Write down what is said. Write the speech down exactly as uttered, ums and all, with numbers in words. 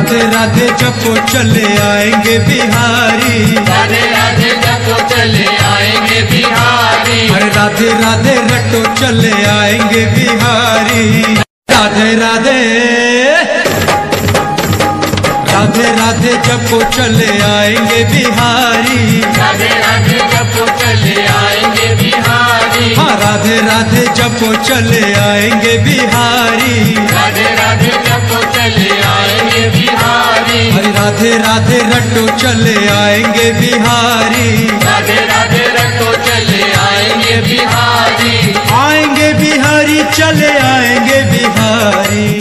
राधे राधे जपो चले आएंगे बिहारी, राधे राधे जपो चले आएंगे बिहारी, अरे राधे राधे रटो चले आएंगे बिहारी। राधे राधे राधे राधे जपो चले आएंगे बिहारी, राधे राधे जपो चले आएंगे बिहारी, हाँ राधे राधे जपो चले आएंगे बिहारी, राधे राधे जपो चले आएंगे बिहारी, अरे राधे राधे रटो चले आएंगे बिहारी, राधे राधे रटो चले आएंगे बिहारी, आएंगे बिहारी चले आएंगे बिहारी।